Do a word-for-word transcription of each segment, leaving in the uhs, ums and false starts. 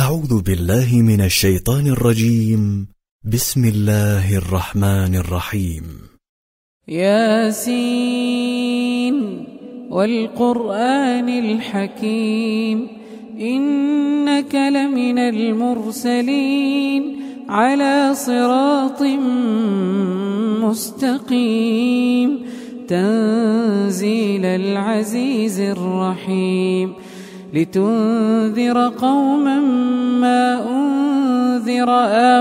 أعوذ بالله من الشيطان الرجيم. بسم الله الرحمن الرحيم. ياسين والقرآن الحكيم إنك لمن المرسلين على صراط مستقيم تنزيل العزيز الرحيم لتنذر قوما ما أنذر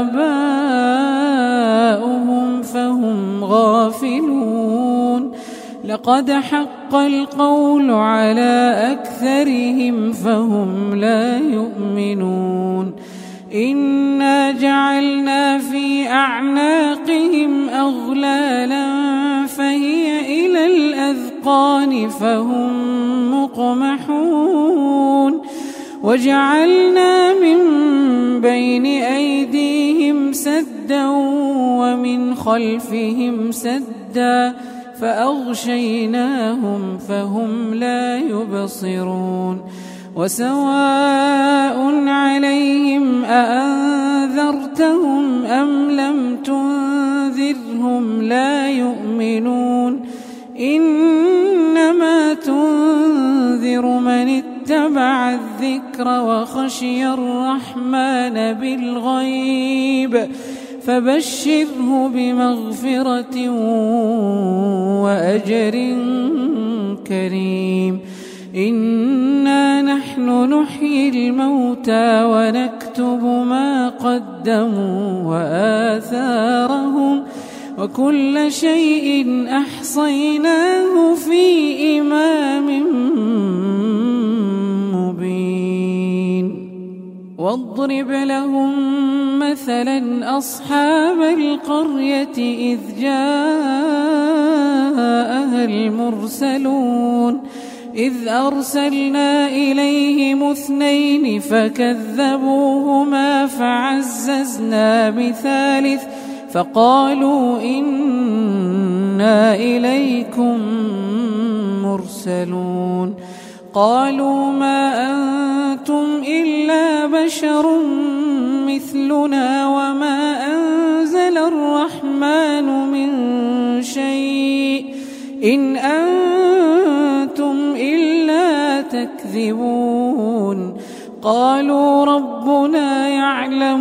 آباؤهم فهم غافلون لقد حق القول على أكثرهم فهم لا يؤمنون إنا جعلنا في أعناقهم أغلالا فهي إلى الأذقان فهم مقمحون وجعلنا من بين أيديهم سدا ومن خلفهم سدا فأغشيناهم فهم لا يبصرون وسواء عليهم أأنذرتهم أم لم تنذرهم لا يؤمنون إنما تنذر من اتبع الذكر وخشي الرحمن بالغيب فبشره بمغفرة وأجر كريم إنا نحن نحيي الموتى ونكتب ما قدموا وآثارهم وكل شيء أحصيناه في إمام مبين واضرب لهم مثلا أصحاب القرية إذ جاءها المرسلون إذ أرسلنا إليهم اثنين فكذبوهما فعززنا بثالث فقالوا إنا إليكم مرسلون قالوا ما أنتم إلا بشر مثلنا وما أنزل الرحمن من شيء إن أنتم إلا تكذبون قالوا ربنا يعلم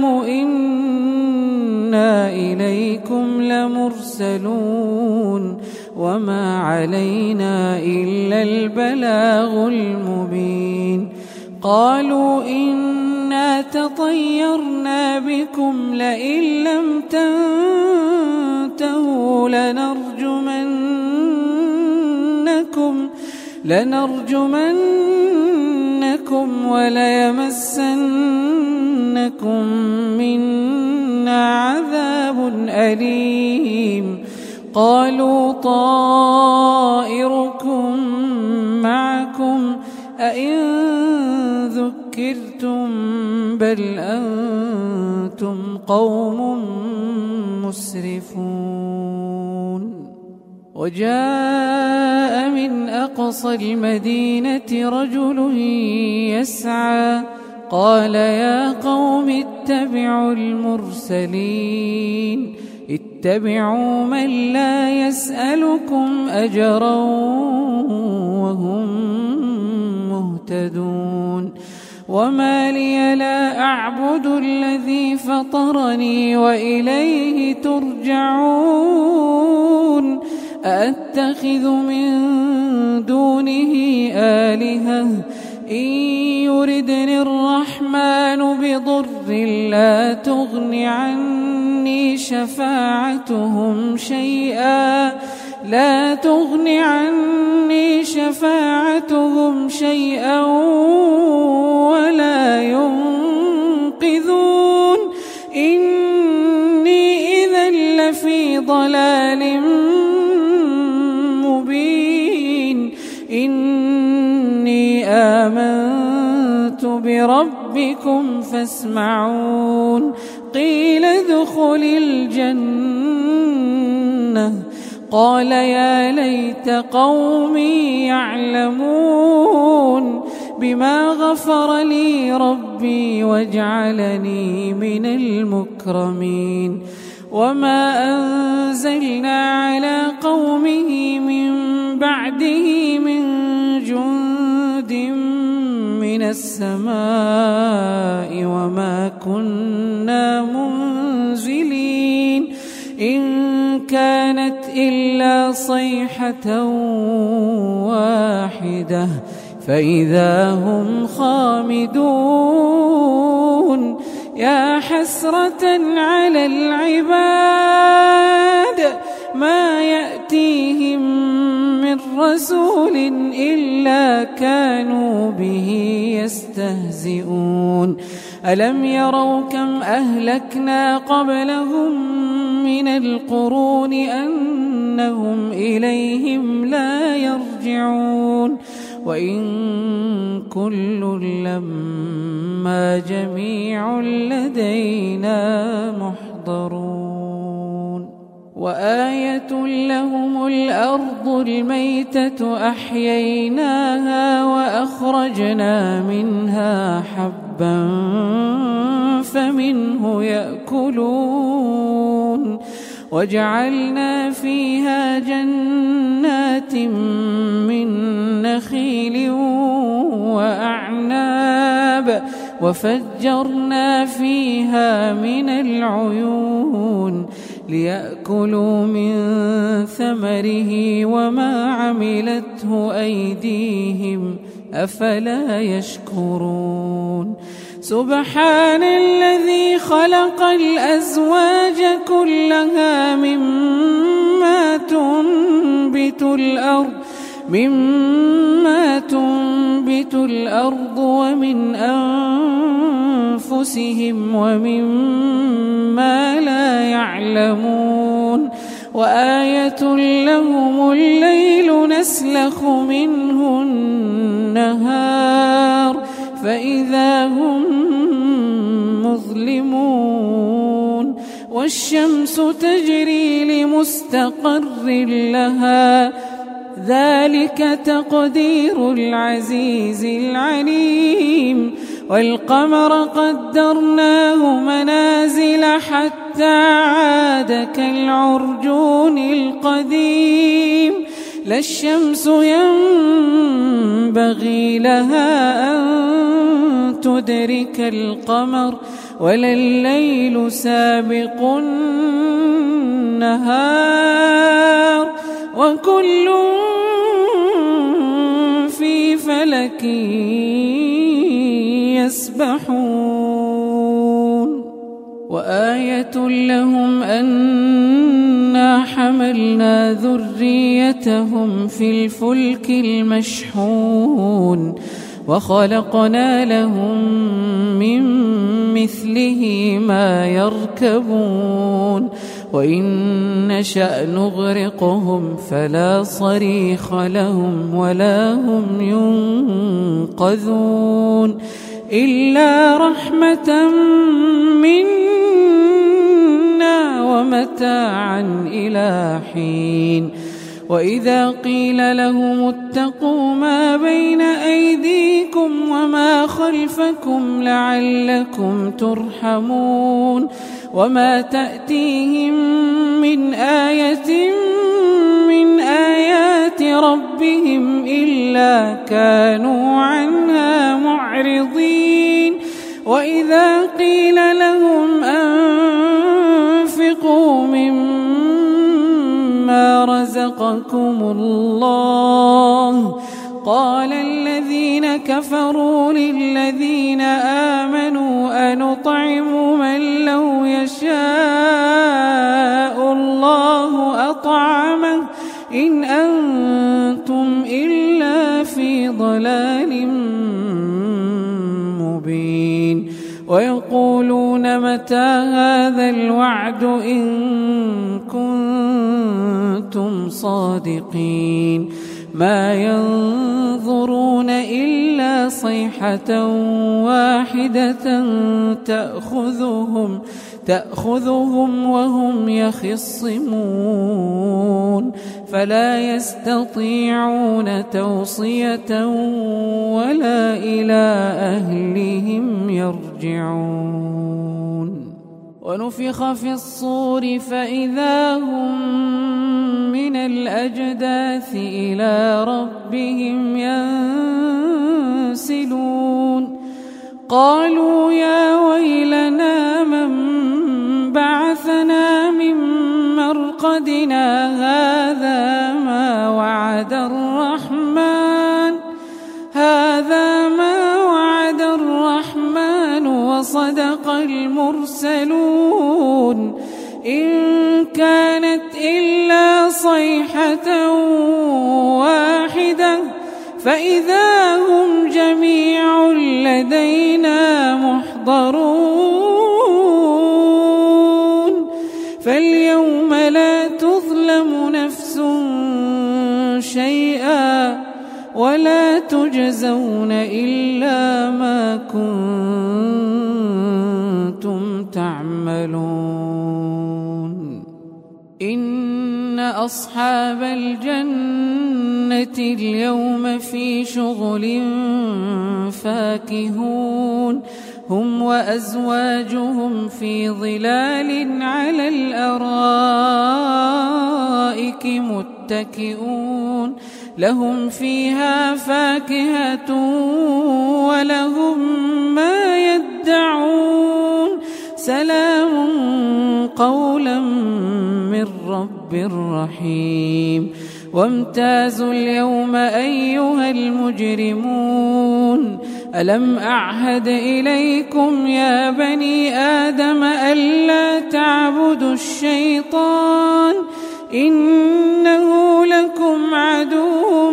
إنا إليكم لمرسلون وما علينا إلا البلاغ المبين قالوا إنا تطيرنا بكم لئن لم تنتهوا لنرجمنكم لنرجمنكم وليمسنكم منا عذاب أليم قالوا طائركم معكم أئن ذكرتم بل أنتم قوم مسرفون وجاء من أقصى المدينة رجل يسعى قال يا قوم اتبعوا المرسلين اتبعوا من لا يسألكم أجرا وهم مهتدون وما لي لا أعبد الذي فطرني وإليه ترجعون أأتخذ من دونه آلهة إن يردني الرحمن بضر لا تغن عني شفاعتهم شيئا لا تغن عني شفاعتهم شيئا ولا ينقذون إني إذا لفي ضلال مبين إني آمنت بربكم فاسمعون قيل ادخل الجنة قال يا ليت قومي يعلمون بما غفر لي ربي واجعلني من المكرمين وما أنزلنا على قومه من بعده من جند من السماء وما كنا منزلين إن كانت إلا صيحة واحدة فإذا هم خامدون يا حسرة على العباد ما يأتيهم من رسول إلا كانوا به يستهزئون ألم يروا كم أهلكنا قبلهم من القرون أنهم إليهم لا يرجعون وإن كل لما جميع لدينا محضرون وآية لهم الأرض الميتة أحييناها وأخرجنا منها حبا فمنه يأكلون وجعلنا فيها جنات من نخيل وأعناب وفجرنا فيها من العيون ليأكلوا من ثمره وما عملته أيديهم أفلا يشكرون سبحان الذي خلق الأزواج كلها مما تنبت الأرض مما تنبت الأرض ومن أنفسهم ومما لا يعلمون وآية لهم الليل نسلخ منه النهار فإذا هم مظلمون والشمس تجري لمستقر لها ذلك تقدير العزيز العليم والقمر قدرناه منازل حتى عاد كالعرجون القديم لا الشمس ينبغي لها أن تدرك القمر ولا الليل سابق النهار وكل في فلك يسبحون وآية لهم أنا حملنا ذريتهم في الفلك المشحون وخلقنا لهم من مثله ما يركبون وإن نشأ نغرقهم فلا صريخ لهم ولا هم ينقذون إلا رحمة منا ومتاعا إلى حين وإذا قيل لهم اتقوا ما بين أيديكم وما خلفكم لعلكم ترحمون وما تأتيهم من آية من آيات ربهم إلا كانوا عنها معرضين وإذا قيل لهم أنفقوا مما رزقكم الله قال الذين كفروا للذين آمنوا أنطعم من لو يشاء الله أطعمه إن أنتم إلا في ضلال مبين ويقولون متى هذا الوعد إن كنتم صادقين ما ينظرون إلا صيحة واحدة تأخذهم تأخذهم وهم يخصمون فلا يستطيعون توصية ولا إلى أهلهم يرجعون ونفخ في الصور فإذا هم من الأجداث إلى ربهم ينسلون قالوا يا ويلنا من بعثنا من مرقدنا هذا ما وعد الرحمن هذا ما وعد الرحمن وصدق المرسلون إن كانت إلا صيحة واحدة فإذا هم جميع لدينا محضرون فاليوم لا تظلم نفس شيئا ولا تجزون إلا ما كنتم تعملون إن أصحاب الجنة اليوم في شغل فاكهون هم وأزواجهم في ظلال على الأرائك متكئون لهم فيها فاكهة ولهم ما يدعون سلام قولا من رب رحيم وامتازوا اليوم أيها المجرمون ألم أعهد إليكم يا بني آدم ألا تعبدوا الشيطان إنه لكم عدو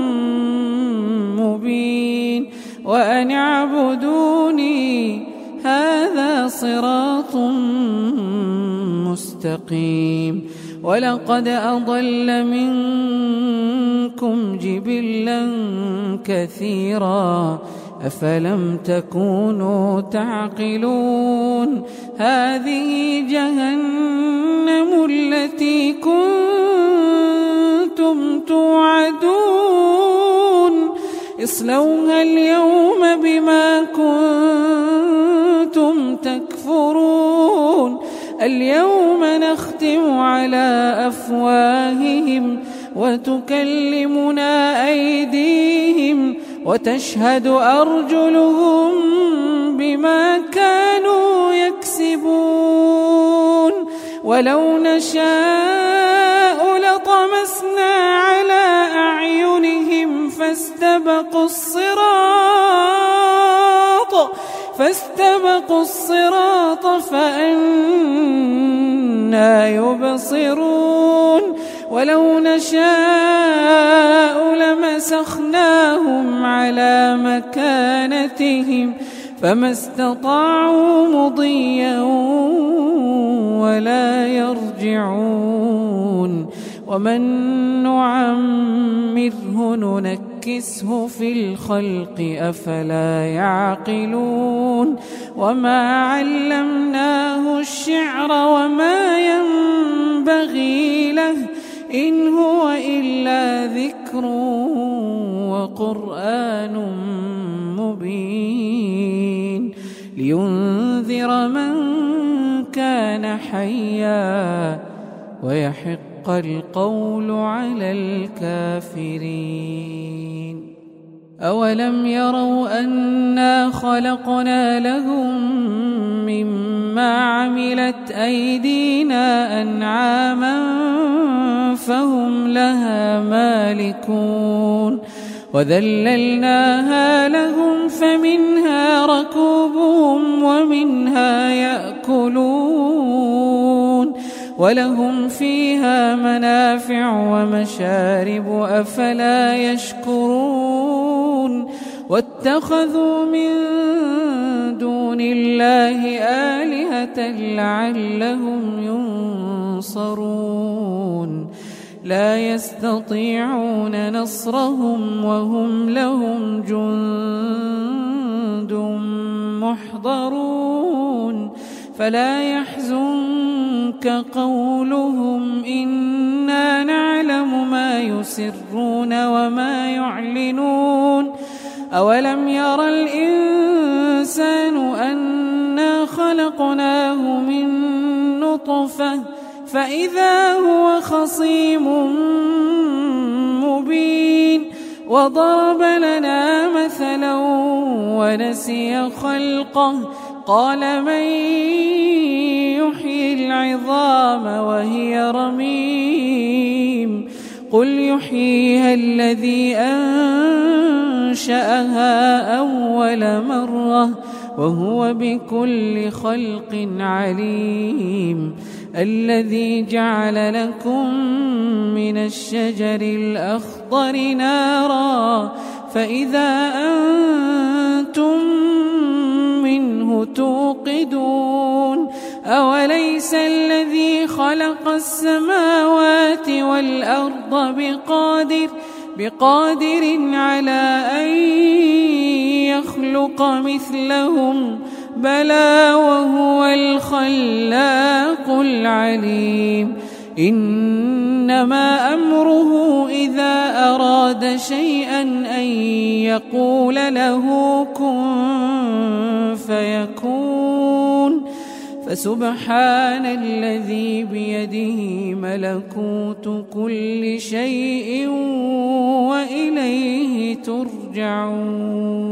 مبين وأن اعبدوني هذا صراط مستقيم ولقد أضل منكم جبلا كثيرا أفلم تكونوا تعقلون هذه جهنم التي كنتم توعدون اصلوها اليوم بما كنتم تكفرون اليوم نختم على أفواههم وتكلمنا أيديهم وتشهد أرجلهم بما كانوا يكسبون ولو نشاء لطمسنا على أعينهم فاستبقوا الصراط فاستبقوا الصراط فأنى يبصرون ولو نشاء لمسخناهم على مكانتهم فما استطاعوا مضيا ولا يرجعون ومن نعمره ننكسه في الخلق أفلا يعقلون وما علمناه الشعر وما ينبغي له إن هو إلا ذكر وقرآن مبين لينذر من كان حيا ويحق القول على الكافرين أولم يروا أنا خلقنا لهم مما عملت أيدينا أنعاما فهم لها مالكون وذللناها لهم فمنها ركوبهم ومنها يأكلون ولهم فيها منافع ومشارب أفلا يشكرون واتخذوا من دون الله آلهة لعلهم ينصرون لا يستطيعون نصرهم وهم لهم جند محضرون فلا يحزنك قولهم إنا نعلم ما يسرون وما يعلنون أولم ير الإنسان أنا خلقناه من نطفة فإذا هو خصيم مبين وضرب لنا مثلا ونسي خلقه قال من يحيي العظام وهي رميم قل يحييها الذي أنشأها أول مرة وهو بكل خلق عليم الذي جعل لكم من الشجر الأخضر نارا فإذا أنتم منه توقدون أوليس الذي خلق السماوات والأرض بقادر بقادر على أن يخلق مثلهم بلى وهو الخلاق العليم إنما أمره إذا أراد شيئا أن يقول له كن فيكون فسبحان الذي بيده ملكوت كل شيء وإليه ترجعون.